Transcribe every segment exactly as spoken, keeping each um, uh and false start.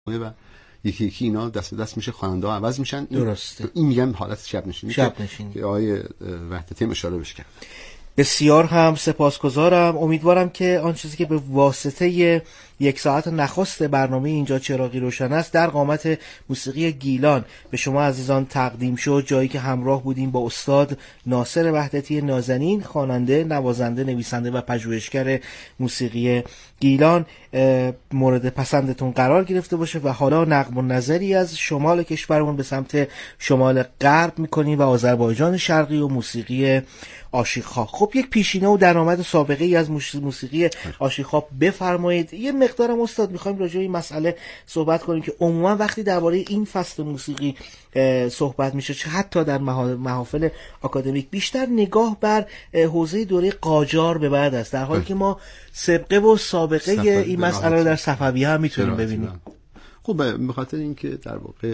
و یکی یکی اینا دست دست میشه، خواننده ها عوض میشن. درسته. این میگن حالت شب نشینی شب نشینی که آقای وحدتی اشاره بهش کرد. بسیار هم سپاسگزارم. امیدوارم که آن چیزی که به واسطه یک ساعت نخست برنامه اینجا چراغی روشن است در قامت موسیقی گیلان به شما عزیزان تقدیم شد، جایی که همراه بودیم با استاد ناصر وحدتی نازنین، خواننده، نوازنده، نویسنده و پژوهشگر موسیقی گیلان. مورد پسندتون قرار گرفته باشه و حالا نقم و نظری از شمال کشورمون به سمت شمال غرب میکنیم و آذربایجان شرقی و موسیقی آشیخ‌ها. خب یک پیشینه و درآمد سابقه ای از موسیقی آشیخ‌ها بفرمایید. یه مقدارم استاد می‌خوایم راجع به این مسئله صحبت کنیم که عموما وقتی درباره این فصل موسیقی صحبت میشه، چه حتی در محافل آکادمیک، بیشتر نگاه بر حوزه دوره قاجار به بعد است، در حالی که ما سابقه و سابقه این مسئله رو در صفویه هم میتونیم ببینیم. خب به خاطر اینکه در واقع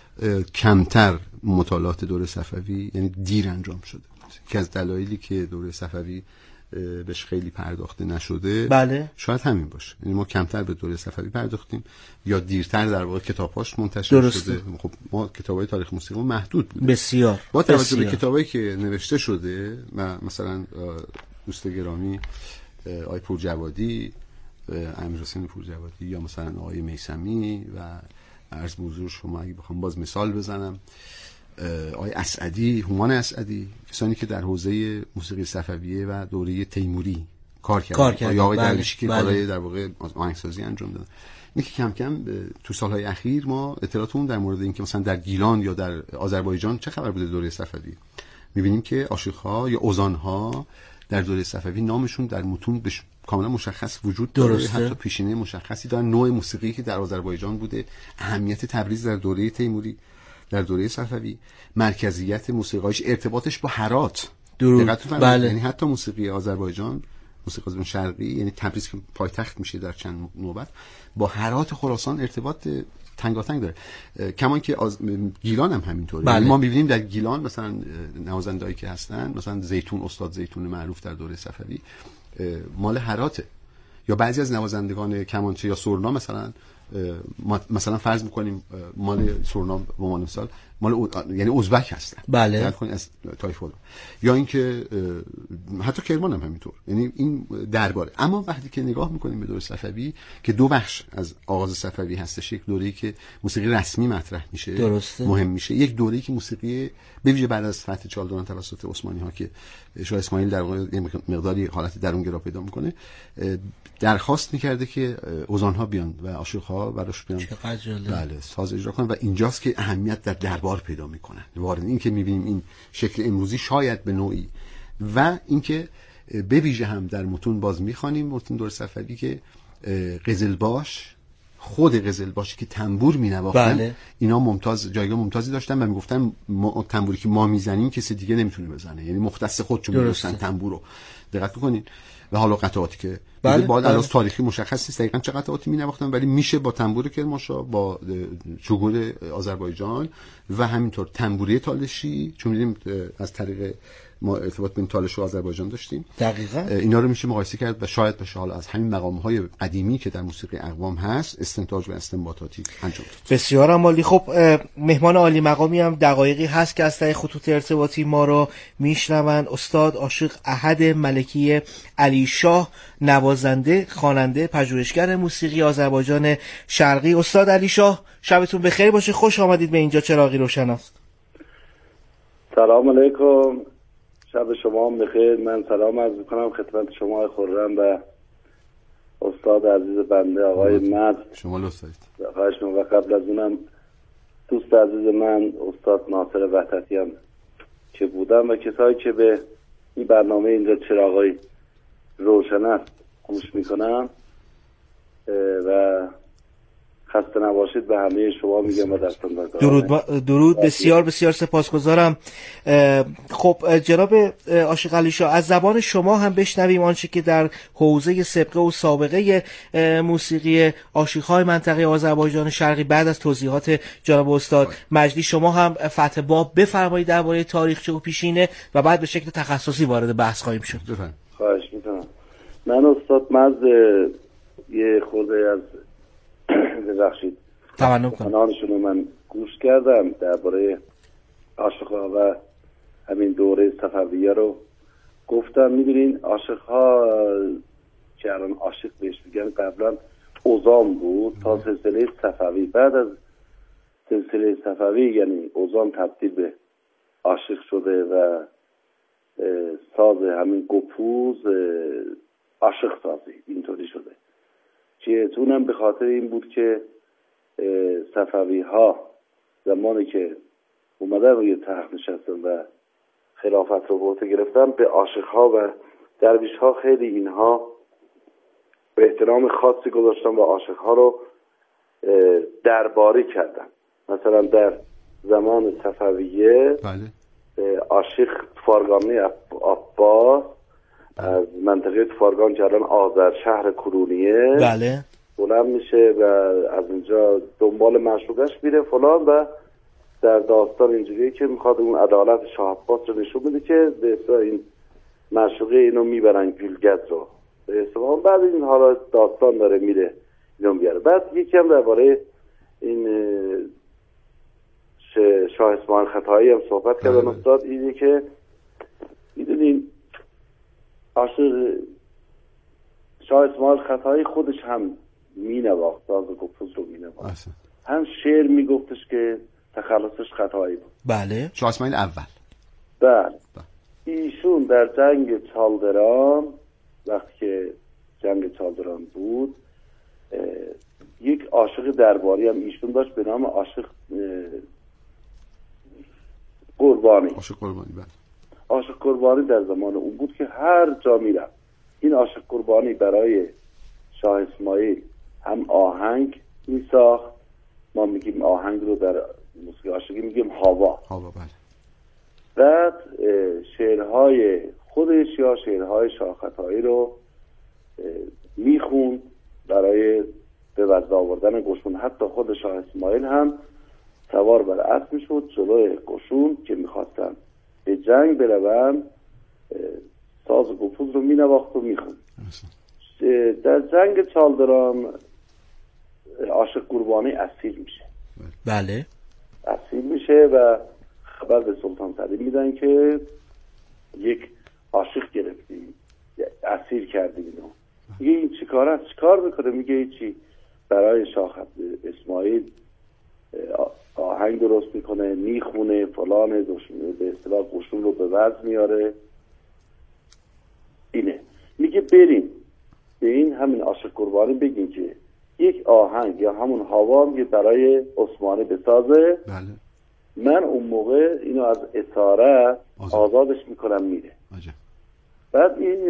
کمتر مطالعات دوره صفوی، یعنی دیر انجام شده، که از دلایلی که دوره صفوی بهش خیلی پرداخته نشده بله. شاید همین باشه. یعنی ما کمتر به دوره صفوی پرداختیم یا دیرتر در واقع کتاب‌هاش منتشر درسته. شده. خب ما کتابای تاریخ موسیقی محدود بود بسیار با توجه به کتابایی که نوشته شده، مثلا دوست گرامی آقای پورجوادی، امیرحسین پورجوادی، یا مثلا آقای میثمی و عرض به حضور شما اگه بخوام باز مثال بزنم آقای اسعدی، هومان اسعدی، کسانی که در حوزه موسیقی صفویه و دوره تیموری کار کردن، یا آقای درویشی که کارهای در واقع آهنگسازی انجام دادن. اینه که کم کم تو سالهای اخیر ما اطلاعاتمون در مورد اینکه مثلا در گیلان یا در آذربایجان چه خبر بوده دوره صفوی، می‌بینیم که آشیخ‌ها یا اوزان‌ها در دوره صفوی نامشون در متون بش... کاملا مشخص وجود داره، حتی پیشینه مشخصی دارن، نوع موسیقی که در آذربایجان بوده، اهمیت تبریز در دوره تیموری، در دوره صفوی، مرکزیت موسیقیش، ارتباطش با هرات. بله. یعنی حتی موسیقی آذربایجان، موسیقی آذربایجان شرقی، یعنی تبریز که پایتخت میشه در چند نوبت، با هرات خراسان ارتباط تنگاتنگ داره. کمان که از گیلان هم همینطوره. بله. ما می‌بینیم در گیلان مثلا نوازنده‌ای که هستن، مثلا زیتون، استاد زیتون معروف در دوره صفوی مال هراته، یا بعضی از نوازندگان کمانچه یا سرنا مثلا مثلا فرض میکنیم مال سرنا به عنوان مثال مال او... یعنی ازبک هستن، بله، از تایفول، یا اینکه حتی کرمان هم همینطور. یعنی این درباره. اما وقتی که نگاه میکنیم به دوره صفوی که دو بخش از آغاز صفوی هستش، یک دوره‌ای که موسیقی رسمی مطرح میشه، درسته، مهم میشه، یک دوره‌ای که موسیقی به ویژه بعد از فتح چالداران توسط عثمانی ها که شاه اسماعیل در واقع مقداری حالت درونگرا پیدا میکنه، درخواست میکرده که اوزان‌ها بیان و عاشق‌ها براش بیان، بله، ساز اجرا کنن، و اینجاست که اهمیت در دربار پیدا میکنن. وارد این که میبینیم این شکل امروزی شاید به نوعی، و اینکه به ویژه هم در متون باز میخوانیم متون دور صفوی که قزلباش، خود قزلباشی که تنبور مینواختن، بله، اینا ممتاز، جایگاه ممتازی داشتن و میگفتن ما تنبوری که ما میزنیم کسی دیگه نمیتونه بزنه، یعنی مختص خودشون میگفتن تنبورو. دقت میکنین؟ و حالا قطعاتی که بله، باید بله. از تاریخی مشخص نیست دقیقاً چه قطعاتی مینواختن، ولی میشه با تنبور کرمانشاه، با چوگور آذربایجان و همینطور تنبوری تالشی، چون می‌بینیم از طریق ما ارتباط بین تالش و آذربایجان داشتیم، دقیقاً اینا رو میشه مقایسه کرد و شاید بشه حالا از همین مقام‌های قدیمی که در موسیقی اقوام هست استنتاج و استنباطاتی انجام داد. بسیار عالی. خب مهمان عالی مقامی هم دقایقی هست که از طریق خطوط ارتباطی ما رو میشنون. استاد عاشق احد ملکی علی شاه، نوازنده، خواننده، پژوهشگر موسیقی آذربایجان شرقی. استاد علی شاه شبتون بخیر باشه، خوش آمدید به اینجا چراغی روشن است. سلام علیکم، شب شما بخیر. من سلام عرض می‌کنم خدمت شما خرم و استاد عزیز بنده آقای مد. شما لطف دارید. خواهش می‌کنم. و قبل از اونم دوست عزیز من استاد ناصر وحدتی هم که بودم و کسایی که به این برنامه اینجا چراغی روشن است گوش میکنم و خسته نباشید به همه شما میگم و دستان در کار. درود با... درود بسیار بسیار سپاسگزارم. خب جناب عاشق علی شاه، از زبان شما هم بشنویم آنچه که در حوزه سابقه و سابقه موسیقی آشیخ‌های منطقه آذربایجان شرقی بعد از توضیحات جناب استاد مجدی شما هم فتح باب بفرمایید درباره تاریخچه و پیشینه و بعد به شکل تخصصی وارد بحث خواهیم شد. بفرمایید. خواهش می‌کنم. من استاد مز یه خورده از ببخشید تمنن کنم. سخنانشون رو من گوش کردم درباره عاشق‌ها و همین دوره صفویه رو گفتم. میدونین عاشق‌ها که الان عاشق بهش میگن قبلا اوزان بود تا سلسله صفوی. بعد از سلسله صفوی یعنی اوزان تبدیل به عاشق شده و ساز همین گپوز عاشق سازی اینطوری شده که اونم به خاطر این بود که صفوی ها زمانی که اومدن روی تخت نشستن و خلافت رو به عهده گرفتن به عاشق ها و درویش ها خیلی اینها به احترام خاصی گذاشتن و عاشق ها رو درباری کردن. مثلا در زمان صفویه عاشق تفارگانی عباس از منطقه تفارگان که الان آذر شهر کرونیه بله بلند میشه و از اینجا دنبال معشوقش میره فلان و در داستان اینجوریه که میخواد اون عدالت شاه عباس رو نشون بده که به این معشوقه اینو میبرن گلگت رو به اسلام. بعد این حالا داستان داره میره اینو میاره. بعد یکی هم درباره این شاه اسماعیل خطایی هم صحبت کردن استاد. اینه که میدونین عاشق شاه اسماعیل خطایی خودش هم مینواخت، ساز گپوز رو مینواخت، هم شعر میگفتش که تخلصش خطایی بود. بله شاه اسماعیل اول. بله ایشون در جنگ چالدران وقتی که جنگ چالدران بود یک عاشق درباری هم ایشون داشت به نام عاشق قربانی. عاشق قربانی بله. عاشق قربانی در زمان اون بود که هر جا میرفت این عاشق قربانی برای شاه اسماعیل هم آهنگ میساخت، ما میگیم آهنگ رو در موسیقی عاشقی میگیم هاوا. هاوا بله. بعد شعرهای خودش یا شعرهای شاه خطایی رو میخوند برای به وزن آوردن قشون. حتی خود شاه اسماعیل هم سوار بر اسب میشد جلوی قشون که میخواستن به جنگ بروند ساز گپوز رو مینواخت و میخوند. در جنگ چالدران عاشق قربانی اسیر میشه. بله اسیر میشه و خبر به سلطان سلیم میدن که یک عاشق گرفتیم اسیر کردیم اینو. میگه این چی کار است؟ چی کار میکنه؟ میگه چی برای شاه اسماعیل آهنگ درست میکنه میخونه فلان به اصطلاح قشون رو به وزن میاره. اینه میگه بریم به این همین عاشق قربانی بگیم که یک آهنگ یا همون هاوا میگه برای عثمانی بسازه. بله. من اون موقع اینو از اساره آزاد. آزادش میکنم میره. عجب. بعد این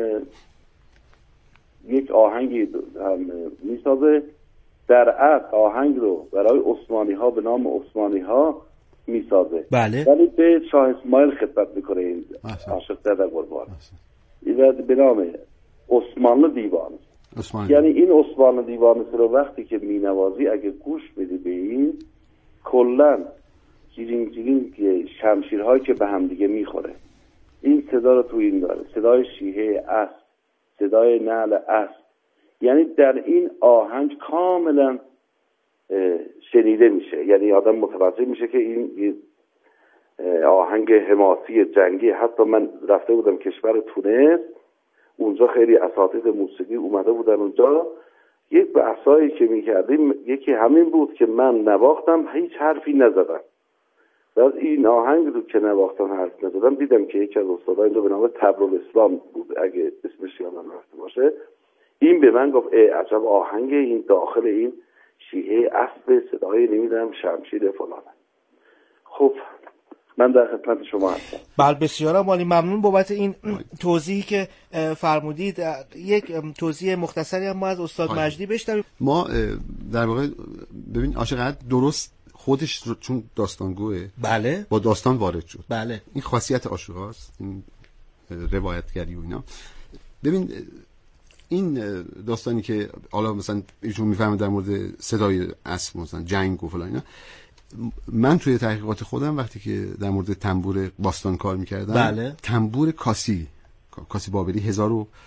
یک آهنگی هم میسازه در اصل آهنگ رو برای عثمانی ها به نام عثمانی ها میسازه. بله. ولی به شاه اسماعیل خدمت میکنه این عاشق در قربان به نام عثمان دیوانه. یعنی این عثمان دیوانه رو وقتی که مینوازی اگه گوش بدی به این کلن جیرین جیرین که شمشیرهایی که به هم دیگه میخوره این صدا رو تو این داره، صدای شیهه اسب، صدای نعل اسب. یعنی در این آهنگ کاملا شنیده میشه، یعنی آدم متوجه میشه که این آهنگ حماسی جنگی. حتی من رفته بودم کشور تونس، اونجا خیلی اساتید موسیقی اومده بودن اونجا، یک بحثایی که میکردیم یکی همین بود که من نواختم هیچ حرفی نزدم و از این آهنگ رو که نواختم حرف نزدم دیدم که یکی از استادان اینجا به نام تبرالاسلام بود اگه اسمش یادم رفته باشه، این به من گفت ای عجب آهنگ این داخل این شیهه اسب صدای نمیدونم شمشیر فلانه. خب من در خدمت شما هستم. بله بسیار عالی، ممنون بابت این توضیحی که فرمودید. یک توضیح مختصری هم ما از استاد مجدی بشنویم. ما در واقع ببین عاشقت درست خودش چون داستانگوه بله با داستان وارد شد. بله این خاصیت عاشقاست، این روایتگری و اینا. ببین این داستانی که حالا مثلا ایشون میفهمه در مورد صدای اسب مثلا جنگ و فلان اینا، من توی تحقیقات خودم وقتی که در مورد تنبور باستان کار میکردم بله. تنبور کاسی کاسی بابلی هزار و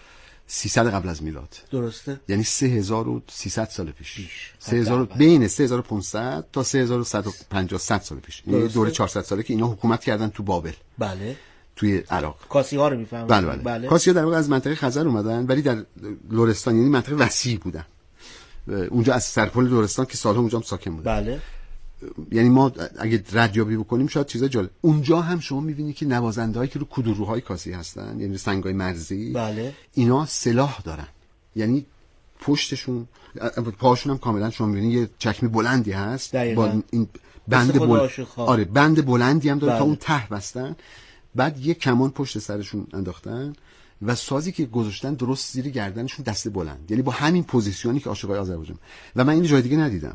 سیصد قبل از میلاد. درسته. یعنی سه هزار و سیصد سال پیش. سه هزار بین سه هزار و پانصد تا سه هزار و صد و پنجاه سال پیش. این دوره چهارصد ساله که اینا حکومت کردن تو بابل. بله. توی عراق. کاسی‌ها رو میفهمن. بله بله. بله. کاسی‌ها در واقع از منطقه خزر اومدن ولی در لرستان، یعنی منطقه وسیع بودن. اونجا از سرپل لرستان که سالها اونجا هم ساکن بودن. بله. یعنی ما اگه ردیابی بکنیم شاید چیزای جالب. اونجا هم شما می‌بینید که نوازنده‌هایی که رو کدوروهای کاسی هستن، یعنی سنگای مرزی، بله. اینا سلاح دارن. یعنی پشتشون، پاهاشون هم کاملا شما می‌بینید یه چکمه بلندی هست دقیقاً. با این بند بلند. آره بند بلندی هم داره بله. تا اون ته بستن. بعد یه کمان پشت سرشون انداختن و سازی که گذاشتن درست زیر گردنشون دسته بلند، یعنی با همین پوزیشنی که عاشقای آذربایجان. و من این جای دیگه ندیدم.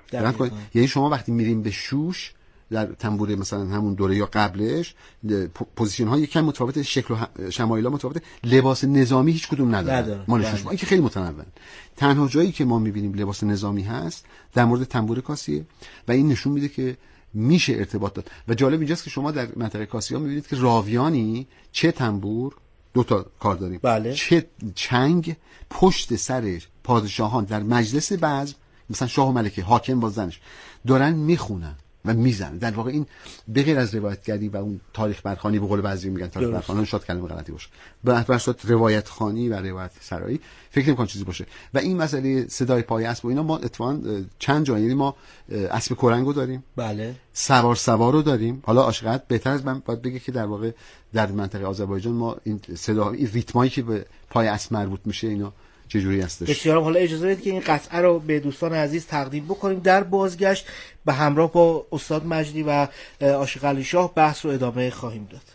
یعنی شما وقتی میریم به شوش در تنبور مثلا همون دوره یا قبلش، پوزیشن ها یکم متفاوته، شکل و شمایل ها متفاوته، لباس نظامی هیچ کدوم نداره مال شوش. این که خیلی متنوع. تنها جایی که ما میبینیم لباس نظامی هست در مورد تنبور کاسیه و این نشون میده که میشه ارتباط داد. و جالب اینجاست که شما در منطقه کاسیا میبینید که راویانی چه تنبور، دو تا کار داریم، بله. چه چنگ پشت سر پادشاهان در مجلس بزم، مثلا شاه و ملکه، حاکم با زنش دارن میخونن و میزنن. در واقع این به غیر از روایتگری و اون تاریخ برخوانی، به قول بعضی میگن تاریخ برخوانی، شاید کلمه غلطی باشه، به اصل روایت خوانی و روایت سرایی، فکر نمی‌کنم چیزی باشه. و این مسئله صدای پای اسب و اینا ما اتفاقا چند جا، یعنی ما اسب کورنگو داریم، بله، سوار سوار رو داریم. حالا عاشقت بهتر از من باید بگه که در واقع در منطقه آذربایجان ما این صدا، این ریتمایی که به پای اسب مربوط میشه اینا چجوری هستش. بسیار. حالا اجازه بدید که این قطعه رو به دوستان عزیز تقدیم بکنیم. در بازگشت به همراه با استاد مجدی و عاشق علی شاه بحث رو ادامه خواهیم داد.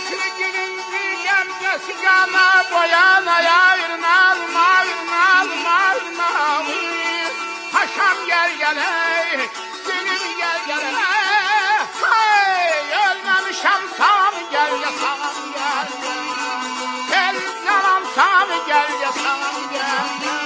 Sigana boyana ya irnal mal mal mal Paşam gel gel ey, gülüm gel gel ey, hey, ölmemişem sağ mı gel ya sağ mı gel gel, gel canım sağ mı gel ya sağ mı gel gel.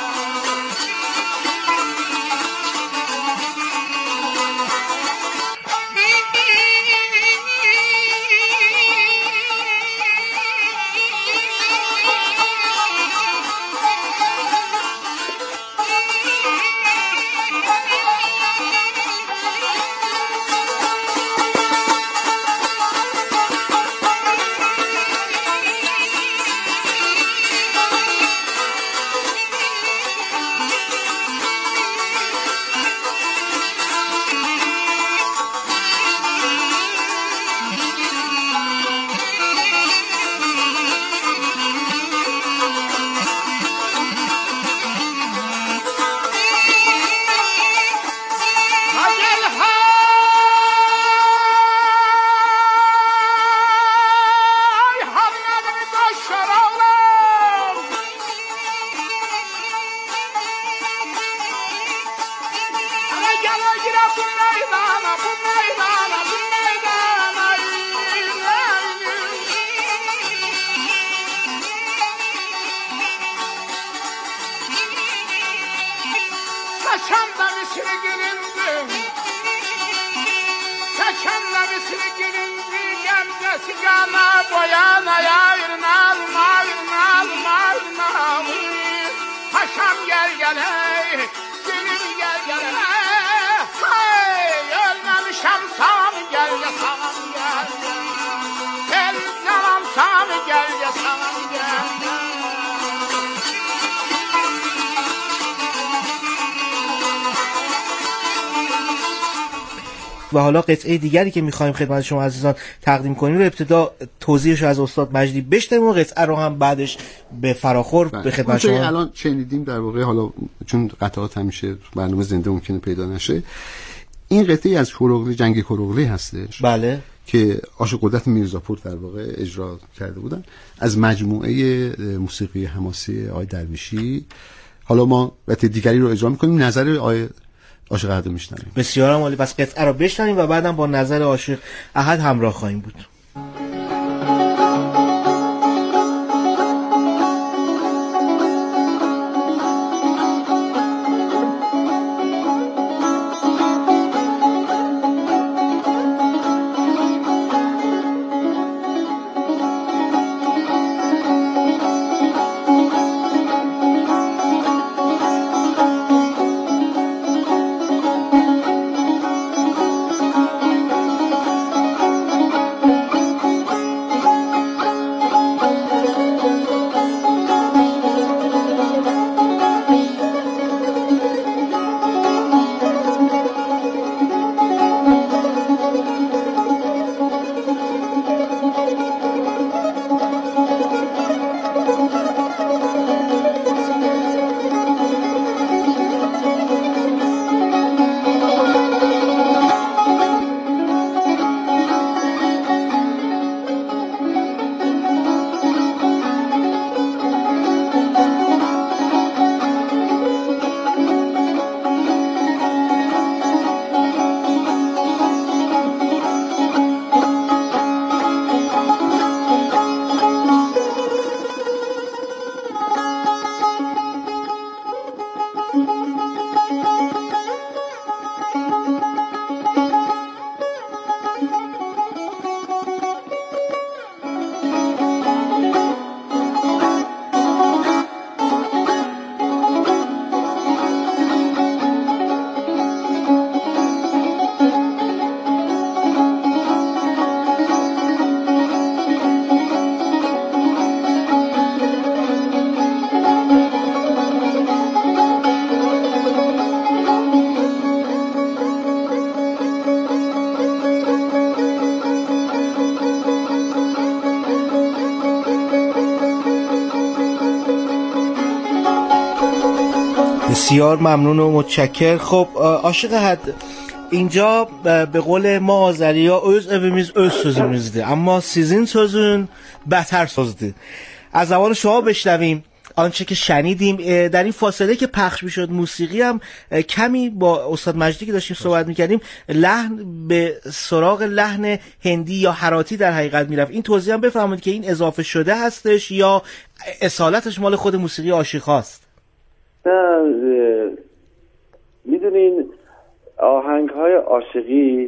Paşam gel gel ey, gülüm gel gel ey, hey, ölmemişem sağ mı gel ya sağ mı gel gel, gel canım sağ mı gel ya sağ mı gel gel. و حالا قطعه دیگری که میخوایم خدمت شما عزیزان تقدیم کنیم رو ابتدا توضیحش از استاد مجدی بشنویم و قطعه رو هم بعدش به فراخور به خدمت شما. الان شنیدیم در واقع، حالا چون قطعات همیشه برنامه زنده ممکنه پیدا نشه، این قطعه از کوروغلی، جنگ کوروغلی هستش. بله، که عاشق قدرت میرزاپور در واقع اجرا کرده بودن از مجموعه موسیقی حماسی آقای درویشی. حالا ما قطعه دیگری رو اجرا میکنیم، نظر آقای عاشق احد رو میشنویم. بسیار عالی، پس قطعه رو بشنویم و بعدم با نظر عاشق احد همراه خواهیم بود. بسیار ممنون و متشکر. خب عاشق حد اینجا به قول ما آذریا öz evimiz öz sözümüzdü اما sizin sözün beter sözdü. از زبان شما بشنویم آنچه که شنیدیم در این فاصله که پخش میشد موسیقی هم کمی با استاد مجدی که داشتیم صحبت میکردیم لحن به سراغ لحن هندی یا هراتی در حقیقت میرفت. این توضیح هم بفرمایید که این اضافه شده هستش یا اصالتش مال خود موسیقی عاشق‌هاست؟ نه، میدونین آهنگ های عاشقی،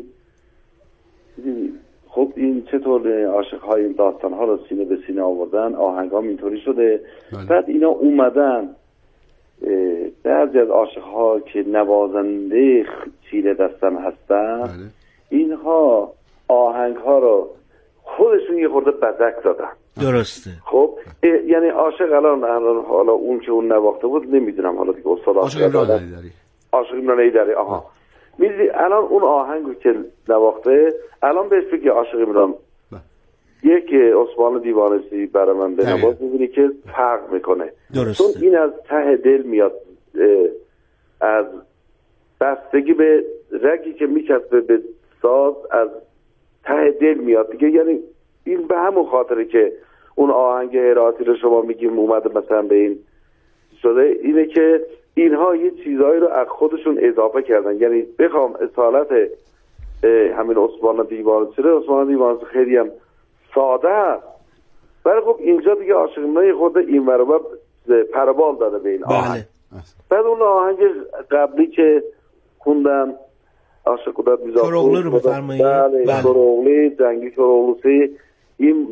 خب این چطور عاشق های این داستان ها رو سینه به سینه آوردن، آهنگ ها اینطوری شده. بله. بعد اینا اومدن بعضی از عاشق ها که نوازنده چیره دستن هستن، بله. اینها آهنگ ها رو خودشون یه خورده بزک دادن. درسته. خب یعنی عاشق الان حالا اون که اون نواخته بود نمیدونم، حالا دیگه استاد عاشق امران ایدری عاشق امران ایدری آها میدونی الان اون آهنگو که نواخته الان بهش بگی عاشق امران یک عثمان دیوانه‌سی برای من به نواز میبینی که فرق میکنه. درسته. چون این از ته دل میاد، از بستگی به رگی که میچسبه به ساز از ته دل میاد دیگه. یعنی این به همون خاطره که اون آهنگ هراتی رو شما میگیم اومده مثلا به این شده، اینه که اینها یه چیزایی رو از خودشون اضافه کردن. یعنی بخوام اصالت همین عثمان دیوانه‌سی رو، عثمان دیوانه‌سی خیلی هم ساده است، ولی خب اینجا دیگه عاشقانه خود این ورابر پربال داده به این آهنگ. بعد اون آهنگ قبلی که خوندم عاشق قدرت میزافور کروغلی رو بفرمایید. بله کروغلی، جنگی کروغلی، این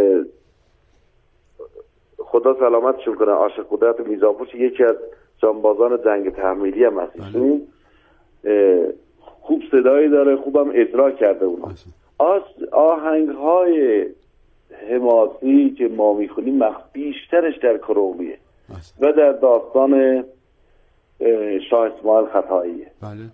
خدا سلامتشون کنه، عاشق قدرت میزافور یکی از جانبازان جنگ تحمیلی هم هست. اون خوب صدایی داره، خوبم اجرا کرده. اونها آهنگ های حماسی که ما میخونیم بیشترش در کروغلیه و در داستان شاه اسماعیل خطاییه. بله.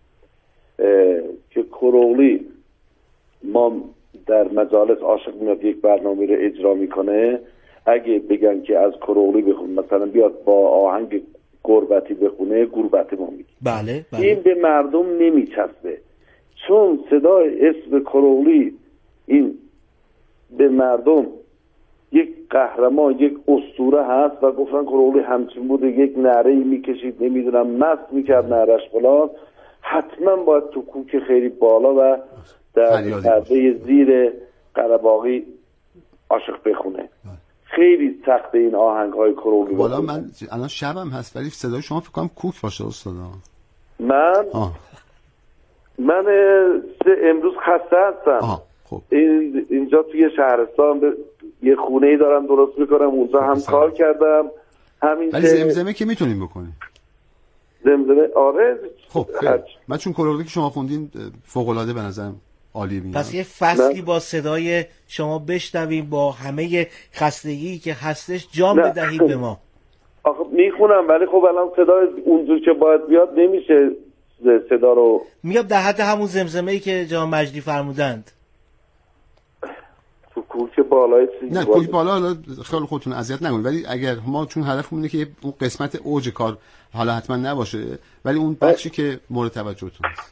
که کروغلی ما در مجالس عاشق میاد یک برنامه رو اجرا میکنه، اگه بگن که از کروغلی بخون مثلا بیاد با آهنگ گربتی بخونه، گربتی ما میگه. بله, بله. این به مردم نمیچسبه چون صدای اسم کروغلی این به مردم یک قهرمان، یک اسطوره هست و گفتن کروغلی همچین بود، یک نعره میکشید نمیدونم مست میکرد نعرش فلان، حتما باید تو کوک خیلی بالا و در پرده زیر قره‌باغی عاشق بخونه. خیلی سخت این آهنگ های کروغلی. والا من الان شبم هست ولی صدای شما فکر کنم کوک باشه استاد. من آه. من امروز خسته هستم. خب. این اینجا توی شهرستان ب... یه خونه ای دارم درست میکنم، اونجا هم بسید. کار کردم همین. ولی زمزمه که میتونیم بکنیم. زمزمه آره. خب من چون کروغلی که شما خوندین فوق العاده به نظرم عالی میاد. پس یه فصلی با صدای شما بشنویم با همه خستگی که هستش جام بدهید به ما. آخه میخونم ولی خب الان صدای اونجور که باید بیاد نمیشه صدا رو. میاد در حد همون زمزمه‌ای که جناب مجدی فرمودند. تو کوک بالای چیزی نه کوک بالا حالا خیلی خودتون اذیت نکنید، ولی اگر ما چون هدفمون اینه که اون قسمت اوج کار حالا حتما نباشه ولی اون بخشی که مورد توجهتون هست.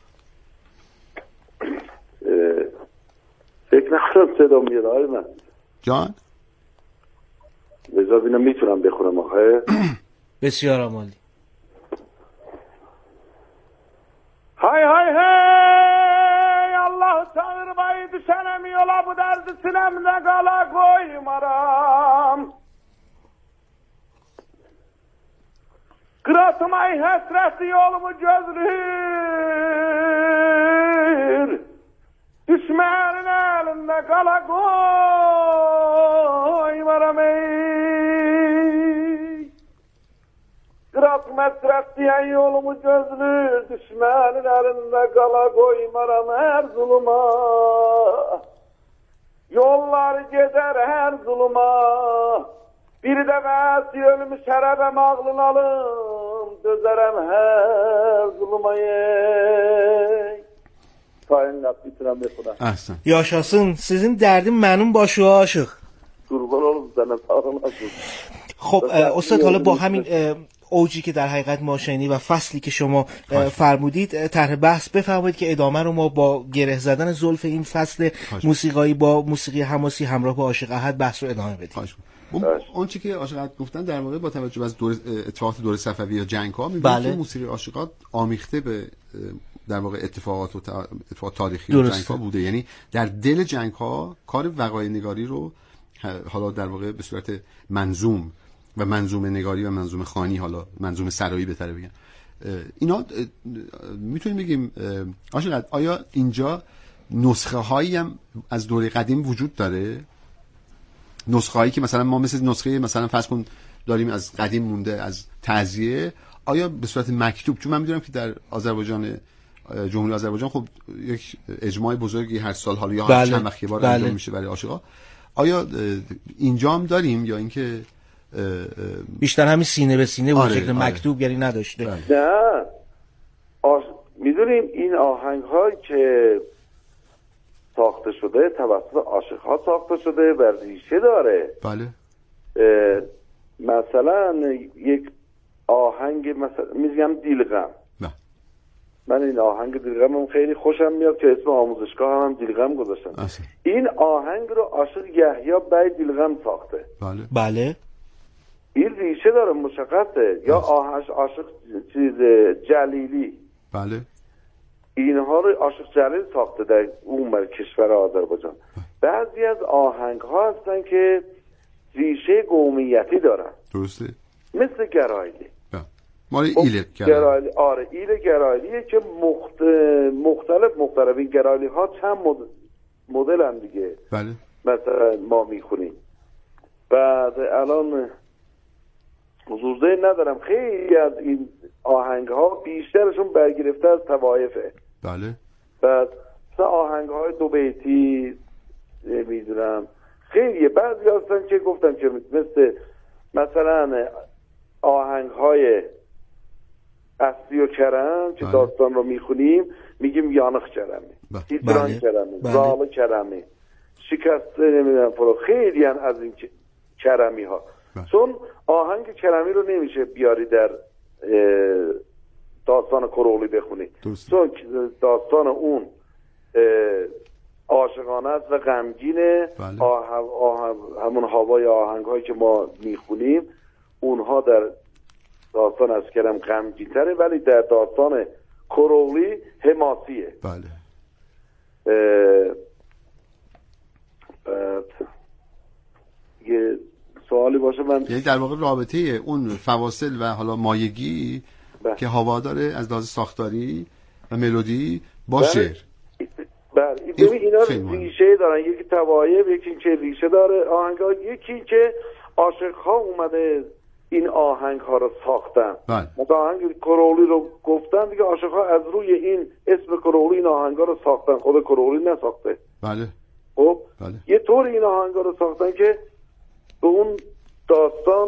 فکر نکنم صدا میاد آقای من جان بذار ببینم میتونم بخونم آخه. بسیار عالی. های های های Allah çağırmayı düşenem yola bu derdi sinemde kala koymaram. Kıratmay hasreti yolumu gözlür. Düşmenin elinde kala koymaram ey. Kırat mesret diyen yolumu gözlür, düşmenin elinde kala koymaram her zuluma. Yollar gider her zuluma. Bir de vəsi ölmüş şərəbəm ağlın alım, dözərəm her zuluma ey. Ahsan. Yaşasın. Sizin derdin mənim başı aşıq. Qurban olum sənə, sağ olasın. خب استاد حالا با همین اوجی که در حقیقت ما شنیدیم و فصلی که شما فرمودید طرح بحث بفرمایید که ادامه رو ما با گره زدن زلف این فصل موسیقایی با موسیقی حماسی همراه با عاشق احد بحث رو ادامه بدیم. اون اون چیزی که عاشقات گفتن در واقع با توجه به دور اتفاقات دوره صفوی یا جنگ ها می‌بینید بله. که موسیقی عاشقات آمیخته به در واقع اتفاقات و اتفاقات تاریخی و جنگ ها بوده. یعنی در دل جنگ ها کار وقایع نگاری رو حالا در واقع به صورت منظوم و منظومه نگاری و منظومه خوانی، حالا منظومه سرایی بهتره بگم، اینا میتونیم بگیم عاشقات آیا اینجا نسخه هایی هم از دوره قدیم وجود داره؟ نسخه هایی که مثلا ما مثل نسخه مثلا فرض کن داریم از قدیم مونده از تعزیه، آیا به صورت مکتوب؟ چون من میدونم که در آذربایجان، جمهوری آذربایجان خب یک اجماع بزرگی هر سال حالا یا بله. چند وقت یه بار بله. انجام میشه برای عاشقا. آیا اینجا هم داریم یا اینکه بیشتر همین سینه به سینه بود؟ آره، شکل آره. مکتوب یعنی نداشته. بله. نه آش... میدونیم این آهنگ هایی که ساخته شده توسط عاشق ها ساخته شده و ریشه داره. بله. مثلا یک آهنگ مثلا میگم دیلغم، نه. من این آهنگ دیلغمم خیلی خوشم میاد که اسم آموزشگاه هم, هم دیلغم گذاشتن. اصلا. این آهنگ رو عاشق یحیی بی دیلغم ساخته. بله. بله. این ریشه داره مشخصه. یا آهنگ عاشق چیز جلیلی، بله، اینها رو عاشق جلیل ساخته در اون کشور آذربایجان. بعضی از آهنگ ها هستن که ریشه قومیتی دارن، درسته، مثل گرایلی. مال ایله گرایلی. آره ایله گرایلیه که مخت... مختلف مختلف این گرایلی ها چند مد... مدل هم دیگه. بله. مثلا ما میخونیم بعد الان حضور ذهن ندارم، خیلی از این آهنگ ها بیشترشون برگرفته از طوایفه. بله. بعد مثلا آهنگ های دو بیتی میدونم خیلی بعضی هستن که گفتم که مثل مثلا آهنگ های اصلی و کرم که بله. داستان رو میخونیم میگیم یانخ کرمی، ایتران بله. کرمی، بله. زال کرمی، شکسته نمیدونم فرو، خیلی هن از این کرمی ها. بله. چون آهنگ کرمی رو نمیشه بیاری در داستان کروغلی بخونی، چون داستان اون عاشقانه است و غمگینه. بله. آه... آه... همون هوای آهنگ هایی که ما میخونیم اونها در داستان از کرم غمگین‌تره، ولی در داستان کروغلی حماسیه. بله. اه... بعد یه سوالی باشه من، یعنی در واقع رابطه اون فواصل و حالا مایگی بله. که هوا داره از لحاظ ساختاری و ملودی با بله. شعر. بله این اینا ریشه دارن، یکی توایب، یکی که ریشه داره آهنگ‌ها، یکی که عاشق‌ها اومده این آهنگ ها رو ساختن. بله. مثلا آهنگ کروغلی رو گفتن دیگه، عاشق‌ها از روی این اسم کروغلی این آهنگ ها رو ساختن، خود کروغلی نساخته. بله. خب بله. یه طور این آهنگ ها رو ساختن که به اون داستان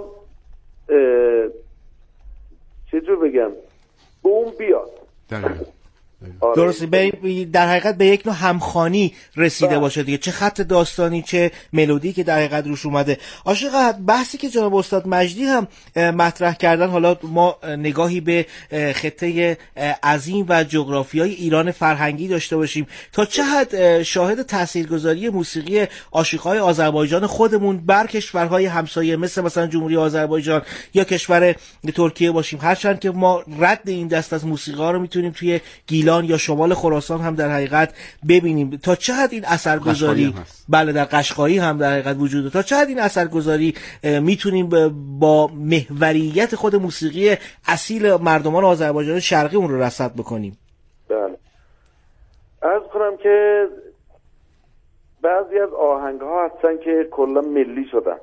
چجور بگم به اون بیاد. دقیقا. آره. درسته، در حقیقت به یک نوع همخوانی رسیده بله. باشه دیگه، چه خط داستانی چه ملودی که در حقیقت روش اومده. عاشقات بحثی که جناب استاد مجدی هم مطرح کردن، حالا ما نگاهی به خطه عظیم و جغرافیای ایران فرهنگی داشته باشیم، تا چه حد شاهد تاثیرگذاری موسیقی عاشقای آذربایجان خودمون بر کشورهای همسایه مثل مثلا جمهوری آذربایجان یا کشور ترکیه باشیم، هرچند که ما رد این دست از موسیقی ها رو میتونیم توی گیلان یا شمال خراسان هم در حقیقت ببینیم. تا چه حد این اثرگذاری، بله در قشقایی هم در حقیقت وجوده، تا چه حد این اثرگذاری میتونیم با محوریت خود موسیقی اصیل مردمان آذربایجان شرقی اون رو رصد بکنیم؟ بله عرض کنم که بعضی از آهنگ ها هستن که کلا ملی شدن.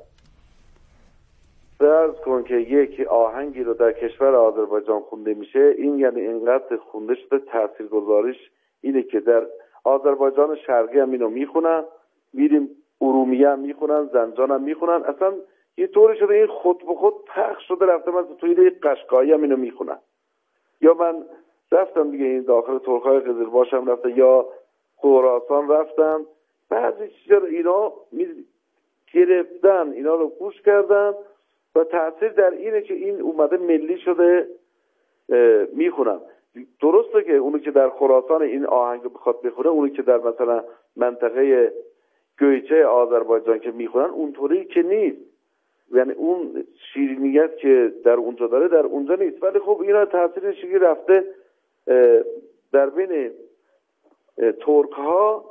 فرض کن که یک آهنگی رو در کشور آذربایجان خونده میشه، این یعنی اینقدر خونده شده تاثیرگذاریش اینه که در آذربایجان شرقی هم اینو میخونن، میریم ارومیه هم میخونن، زنجان هم میخونن، اصلا یه طوری شده این خود به خود پخش شده رفته. مثلا توی قشقایی هم اینو میخونن، یا من رفتم دیگه این داخل ترکای قزلباش هم رفتم یا خراسان رفتم، بعضی چیزا رو اینا می گرفتن، اینا رو گوش کردن و تاثیر در اینه که این اومده ملی شده میخونم. درسته که اونی که در خراسان این آهنگ بخواد بخونه، اونی که در مثلا منطقه گویچه آذربایجان که میخونن اونطوری که نیست. یعنی اون شیرینیت که در اونجا داره در اونجا نیست. ولی خب اینا تاثیرش رفته در بین ترک ها